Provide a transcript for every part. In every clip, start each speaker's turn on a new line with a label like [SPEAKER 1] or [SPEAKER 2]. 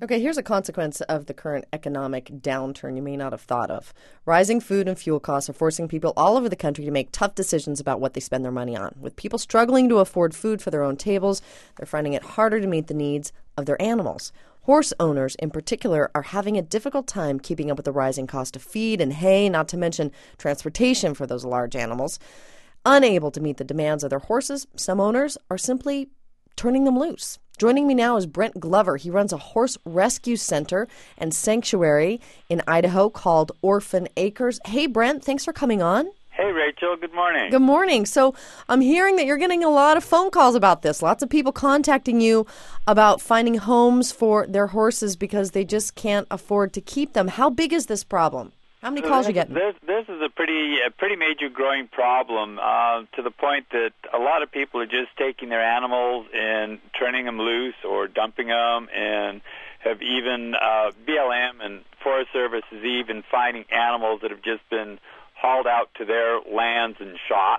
[SPEAKER 1] Okay, here's a consequence of the current economic downturn you may not have thought of. Rising food and fuel costs are forcing people all over the country to make tough decisions about what they spend their money on. With people struggling to afford food for their own tables, they're finding it harder to meet the needs of their animals. Horse owners, in particular, are having a difficult time keeping up with the rising cost of feed and hay, not to mention transportation for those large animals. Unable to meet the demands of their horses, some owners are simply turning them loose. Joining me now is Brent Glover. He runs a horse rescue center and sanctuary in Idaho called Orphan Acres. Hey, Brent, thanks for coming on.
[SPEAKER 2] Hey, Rachel. Good morning.
[SPEAKER 1] Good morning. So I'm hearing that you're getting a lot of phone calls about this. Lots of people contacting you about finding homes for their horses because they just can't afford to keep them. How big is this problem? How many calls are you getting?
[SPEAKER 2] This is a pretty major growing problem to the point that a lot of people are just taking their animals and turning them loose or dumping them, and have even BLM and Forest Service is even finding animals that have just been hauled out to their lands and shot.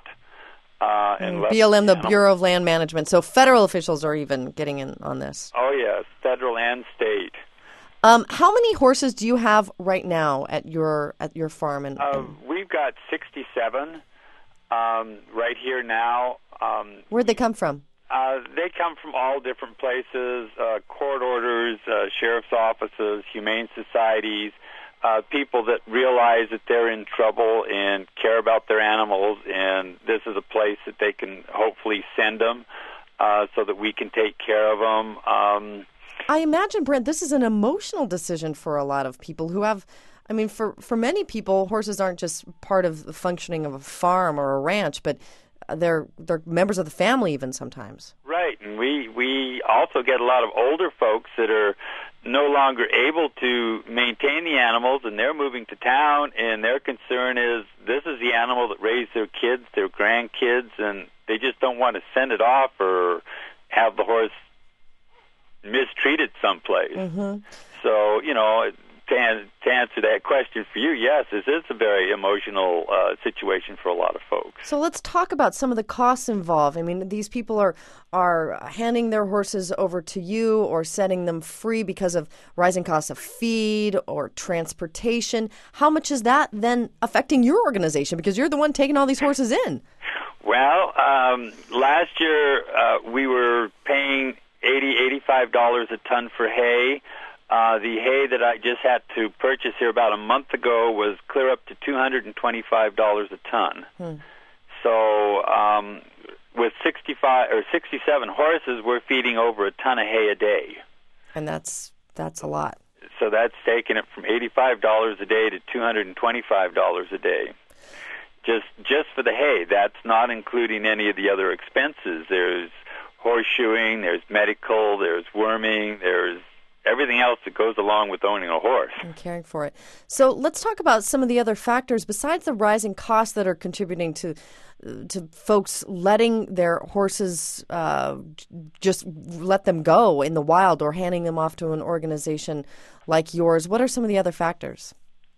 [SPEAKER 1] BLM, the Bureau of Land Management. So federal officials are even getting in on this.
[SPEAKER 2] Oh, yes, federal and state.
[SPEAKER 1] How many horses do you have right now at your farm?
[SPEAKER 2] We've got 67 right here now.
[SPEAKER 1] Where'd they come from?
[SPEAKER 2] They come from all different places, court orders, sheriff's offices, humane societies, people that realize that they're in trouble and care about their animals, and this is a place that they can hopefully send them so that we can take care of them.
[SPEAKER 1] I imagine, Brent, this is an emotional decision for a lot of people who have, I mean, for many people, horses aren't just part of the functioning of a farm or a ranch, but they're members of the family even sometimes.
[SPEAKER 2] Right, and we also get a lot of older folks that are no longer able to maintain the animals, and they're moving to town, and their concern is this is the animal that raised their kids, their grandkids, and they just don't want to send it off or have the horse mistreated someplace.
[SPEAKER 1] Mm-hmm.
[SPEAKER 2] So, to answer that question for you, yes, this is a very emotional situation for a lot of folks.
[SPEAKER 1] So let's talk about some of the costs involved. I mean, these people are handing their horses over to you or setting them free because of rising costs of feed or transportation. How much is that then affecting your organization? Because you're the one taking all these horses in.
[SPEAKER 2] Well, last year we were paying $85 a ton for hay. The hay that I just had to purchase here about a month ago was clear up to $225 a ton. So with 65 or 67 horses, we're feeding over a ton of hay a day.
[SPEAKER 1] And that's a lot.
[SPEAKER 2] So that's taking it from $85 a day to $225 a day. Just for the hay. That's not including any of the other expenses. There's horseshoeing, there's medical, there's worming, there's everything else that goes along with owning a horse.
[SPEAKER 1] And caring for it. So let's talk about some of the other factors besides the rising costs that are contributing to folks letting their horses just let them go in the wild or handing them off to an organization like yours. What are some of the other factors?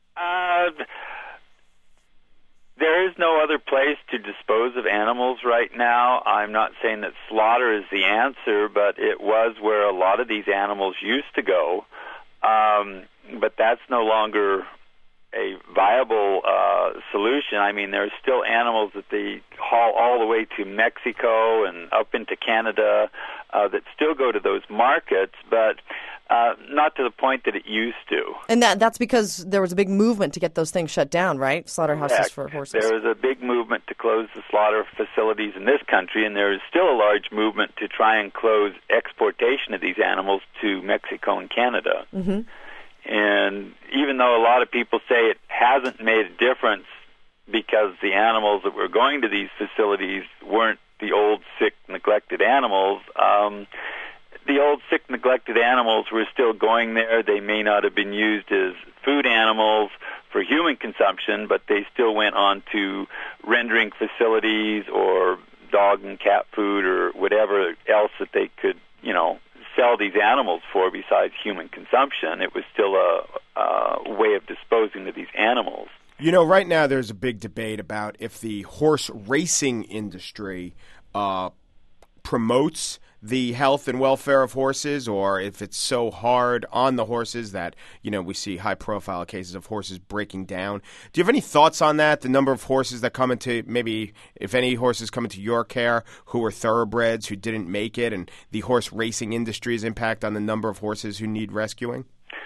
[SPEAKER 2] There is no other place to dispose of animals right now. I'm not saying that slaughter is the answer, but it was where a lot of these animals used to go. But that's no longer a viable solution. I mean, there's still animals that they haul all the way to Mexico and up into Canada that still go to those markets, but not to the point that it used to.
[SPEAKER 1] And that's because there was a big movement to get those things shut down, right? Slaughterhouses for horses.
[SPEAKER 2] There was a big movement to close the slaughter facilities in this country, and there is still a large movement to try and close exportation of these animals to Mexico and Canada.
[SPEAKER 1] Mm-hmm.
[SPEAKER 2] And even though a lot of people say it hasn't made a difference because the animals that were going to these facilities weren't the old, sick, neglected animals, the old, sick, neglected animals were still going there. They may not have been used as food animals for human consumption, but they still went on to rendering facilities or dog and cat food or whatever else that they could, sell these animals for besides human consumption. It was still a way of disposing of these animals.
[SPEAKER 3] Right now there's a big debate about if the horse racing industry promotes the health and welfare of horses, or if it's so hard on the horses that, we see high-profile cases of horses breaking down. Do you have any thoughts on that? The number of horses that come into, maybe if any horses come into your care who are thoroughbreds who didn't make it, and the horse racing industry's impact on the number of horses who need rescuing?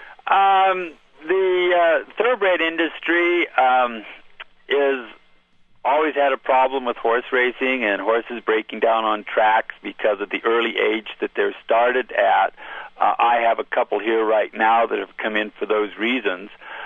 [SPEAKER 2] The thoroughbred industry is always had a problem with horse racing and horses breaking down on tracks because of the early age that they're started at. I have a couple here right now that have come in for those reasons.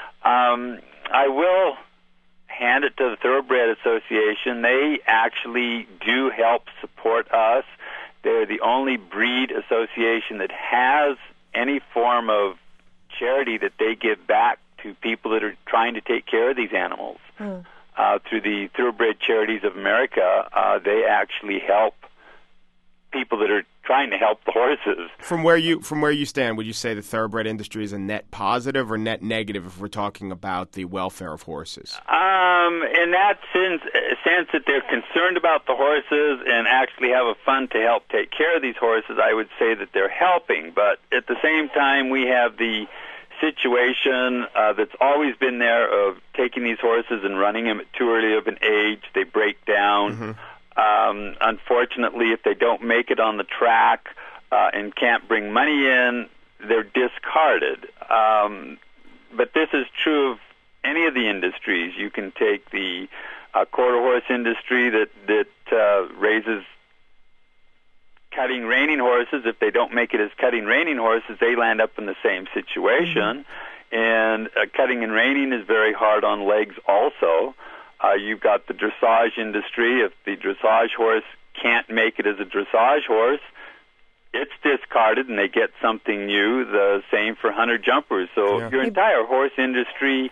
[SPEAKER 2] I will hand it to the Thoroughbred Association. They actually do help support us. They're the only breed association that has any form of charity that they give back to people that are trying to take care of these animals. Through the Thoroughbred Charities of America, they actually help people that are trying to help the horses.
[SPEAKER 3] From where you stand, would you say the thoroughbred industry is a net positive or net negative if we're talking about the welfare of horses?
[SPEAKER 2] In that sense that they're concerned about the horses and actually have a fund to help take care of these horses, I would say that they're helping. But at the same time, we have the situation that's always been there of taking these horses and running them at too early of an age. They break down. Unfortunately, if they don't make it on the track and can't bring money in, they're discarded. But this is true of any of the industries. You can take the quarter horse industry that raises cutting reining horses. If they don't make it as cutting reining horses, they land up in the same situation. And cutting and reining is very hard on legs also. You've got the dressage industry. If the dressage horse can't make it as a dressage horse, it's discarded and they get something new. The same for hunter jumpers. So your entire horse industry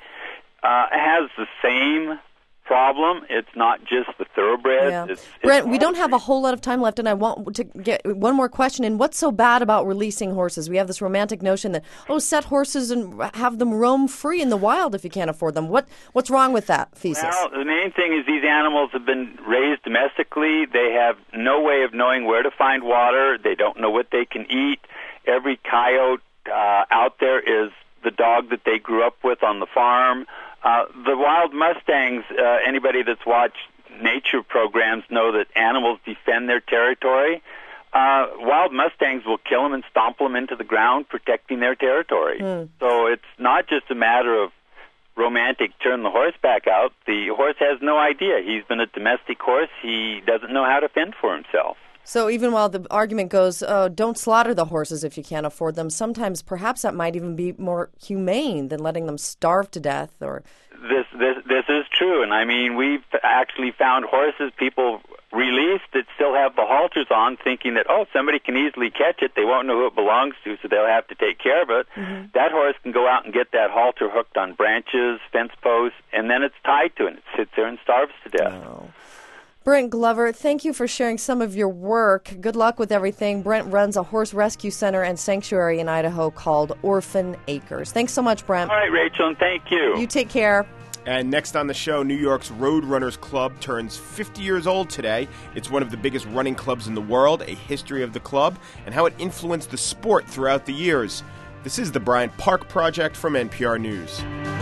[SPEAKER 2] has the same problem. It's not just the thoroughbreds. It's
[SPEAKER 1] Brent, we don't have a whole lot of time left, and I want to get one more question in. What's so bad about releasing horses? We have this romantic notion that, set horses and have them roam free in the wild if you can't afford them. What's wrong with that thesis?
[SPEAKER 2] Well, the main thing is these animals have been raised domestically. They have no way of knowing where to find water. They don't know what they can eat. Every coyote out there is the dog that they grew up with on the farm. The wild mustangs, anybody that's watched nature programs know that animals defend their territory. Wild mustangs will kill them and stomp them into the ground, protecting their territory. So it's not just a matter of romantic turn the horse back out. The horse has no idea. He's been a domestic horse. He doesn't know how to fend for himself.
[SPEAKER 1] So even while the argument goes, don't slaughter the horses if you can't afford them, sometimes perhaps that might even be more humane than letting them starve to death. Or
[SPEAKER 2] This is true, and I mean, we've actually found horses people released that still have the halters on, thinking that, somebody can easily catch it. They won't know who it belongs to, so they'll have to take care of it. That horse can go out and get that halter hooked on branches, fence posts, and then it's tied to it. It sits there and starves to death.
[SPEAKER 1] Brent Glover, thank you for sharing some of your work. Good luck with everything. Brent runs a horse rescue center and sanctuary in Idaho called Orphan Acres. Thanks so much, Brent.
[SPEAKER 2] All right, Rachel, and thank you.
[SPEAKER 1] You take care.
[SPEAKER 3] And next on the show, New York's Roadrunners Club turns 50 years old today. It's one of the biggest running clubs in the world, a history of the club, and how it influenced the sport throughout the years. This is the Bryant Park Project from NPR News.